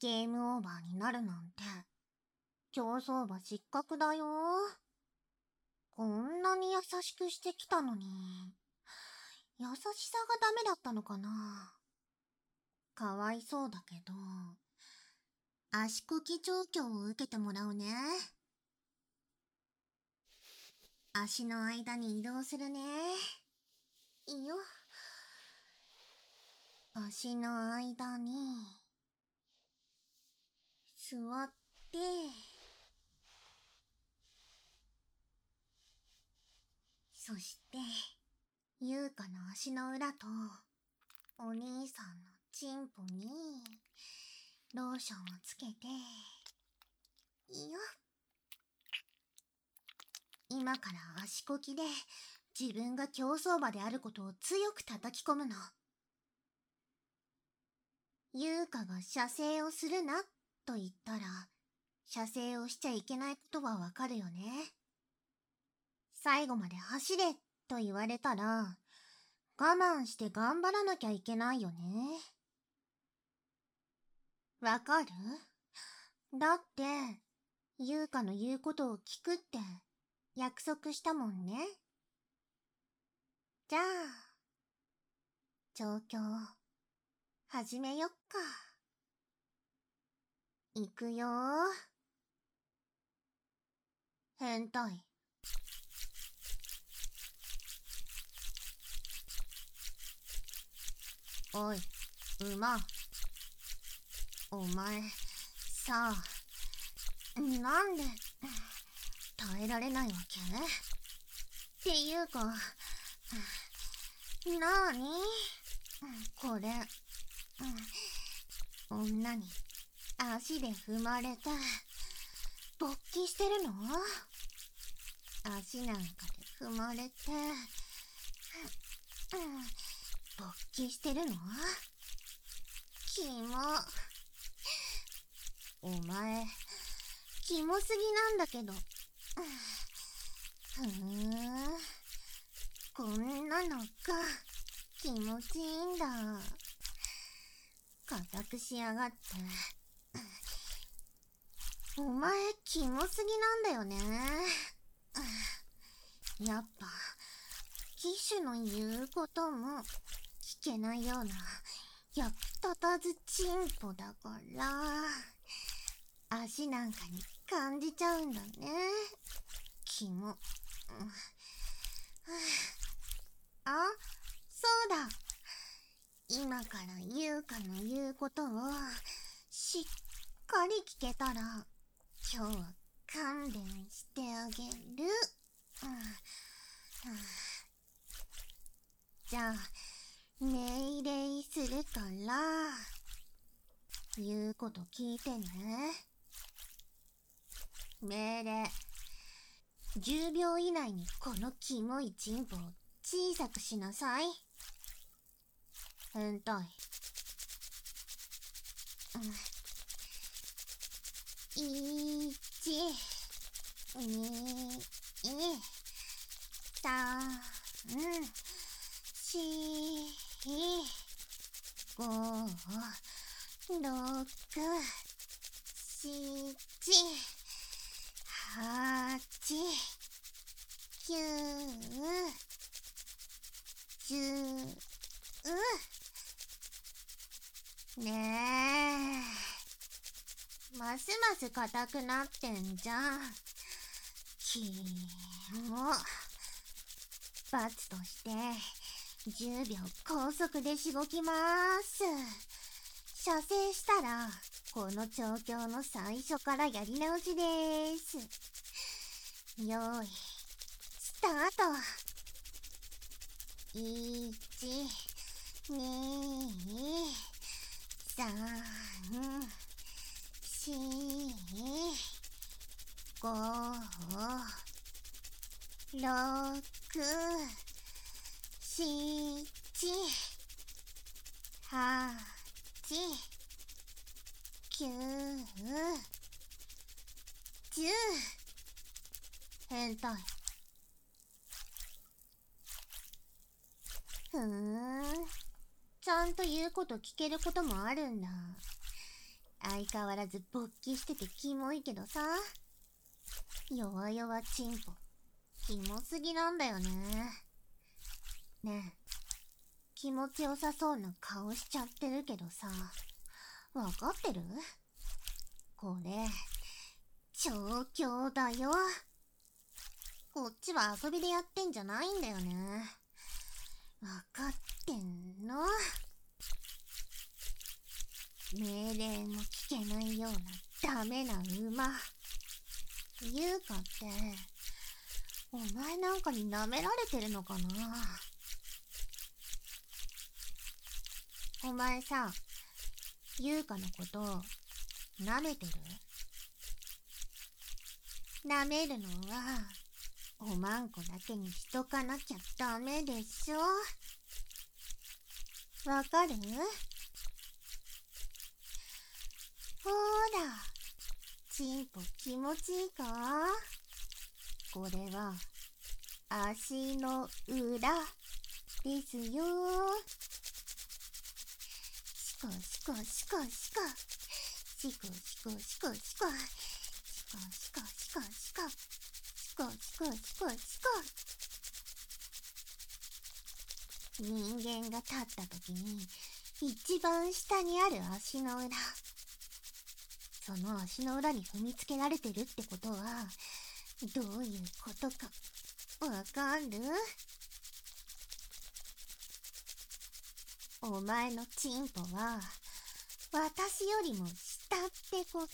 ゲームオーバーになるなんて、競走馬失格だよ。こんなに優しくしてきたのに、優しさがダメだったのかな。かわいそうだけど、足こき調教を受けてもらうね。足の間に移動するね。いいよ。足の間に座って、そして優香の足の裏とお兄さんのチンポにローションをつけて、いいよ。今から足こきで自分が競走馬であることを強く叩き込むの。優香が射精をするなと言ったら、射精をしちゃいけないことはわかるよね。最後まで走れと言われたら、我慢して頑張らなきゃいけないよね。わかる？だって、優香の言うことを聞くって約束したもんね。じゃあ、調教、始めよっか。いくよー。変態。おい、馬。お前、さあ、なんで、耐えられないわけ？っていうか、なーに？これ、女に足で踏まれて、勃起してるの？足なんかで踏まれて、勃起してるの？キモ。お前、キモすぎなんだけど。こんなのが気持ちいいんだ。固くしやがって。お前、キモすぎなんだよね。やっぱ、騎手の言うことも聞けないような役立たずチンポだから、足なんかに感じちゃうんだね。キモ。あ、そうだ。今から優香の言うことをしっかり聞けたら、今日は勘弁してあげる。じゃあ、命令するから、言うこと聞いてね。命令。10秒以内にこのキモいチンポを小さくしなさい。変態。1、2、3、4、5、6、7、8、9、10。ねえ。ますます硬くなってんじゃん。キモ。罰として、10秒高速でしごきまーす。射精したら、この調教の最初からやり直しでーす。よーい、スタート。1、2、3、4、5、6、7、8、9、10。変態。ちゃんと言うこと聞けることもあるんだ。 相変わらず勃起しててキモいけどさ。弱々チンポ。キモすぎなんだよね。ねえ、気持ちよさそうな顔しちゃってるけどさ、わかってる？これ、調教だよ。こっちは遊びでやってんじゃないんだよね。わかってんの？命令も聞けないようなダメな馬。優香って、お前なんかに舐められてるのかな？お前さ、優香のこと舐めてる？舐めるのはおまんこだけにしとかなきゃダメでしょ。わかる？ほーら、チンポ気持ちいいか？これは足の裏ですよ。シコシコシコシコシコシコシコシコシコシコシコシコシコシコシコシコシコ。人間が立った時に一番下にある足の裏、その足の裏に踏みつけられてるってことはどういうことかわかる？お前のチンポは私よりも下ってこと。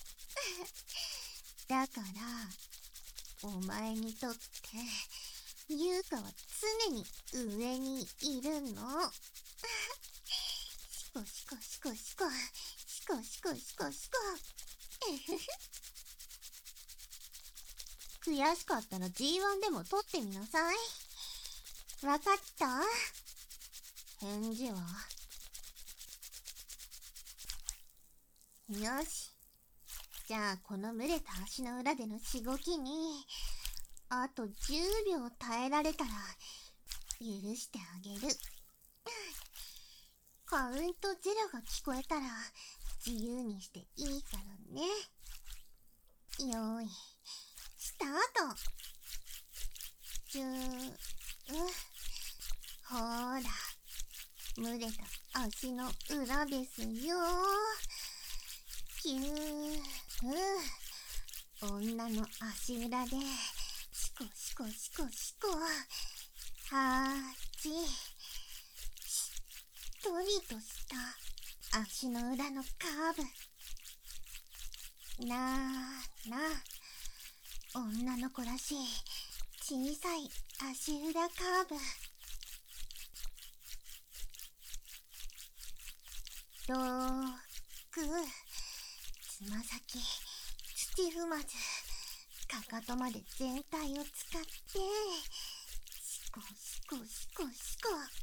だからお前にとって優香は常に上にいるの。シコシコシコシコシコシコシコシコ。悔しかったら G1 でも取ってみなさい。わかった？返事は？よし。じゃあこの蒸れた足の裏でのしごきにあと10秒耐えられたら許してあげる。カウント0が聞こえたら自由にしていいからね。よーい、スタート。ほーら、蒸れた足の裏ですよ。女の足裏でシコシコシコシコ。しっとりとした足の裏のカーブ。女の子らしい小さい足裏カーブ。つま先、土踏まず、かかとまで全体を使って、シコシコシコシ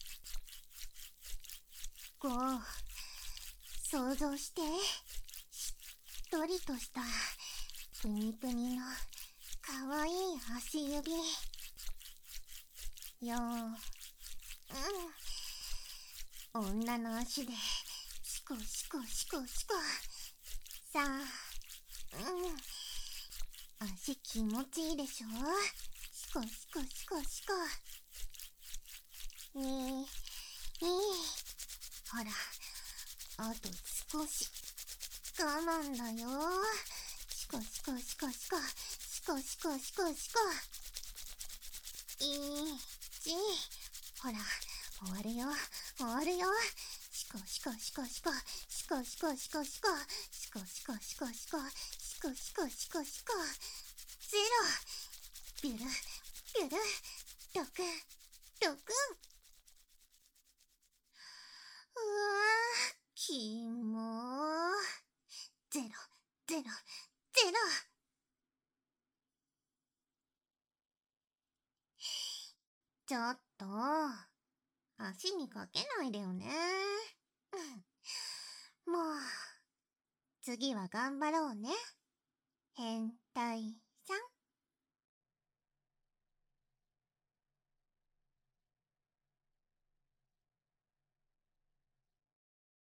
コ。想像して、しっとりとしたプニプニのかわいい足指。女の足でシコシコシコシコ。さあ、足気持ちいいでしょ？シコシコシコシコ。ほら、あと少し我慢だよ。シコシコシコシコシコシコシコシコ。ほら、終わるよ終わるよ。シコシコシコシコシコシコシコシコシコシコシコシコシコシコシコシコ。ゼロ。ビュルビュルドクンドクン。うわー、キモー。ゼロゼロゼロ。ちょっと足にかけないでよね。もう次は頑張ろうね、変態。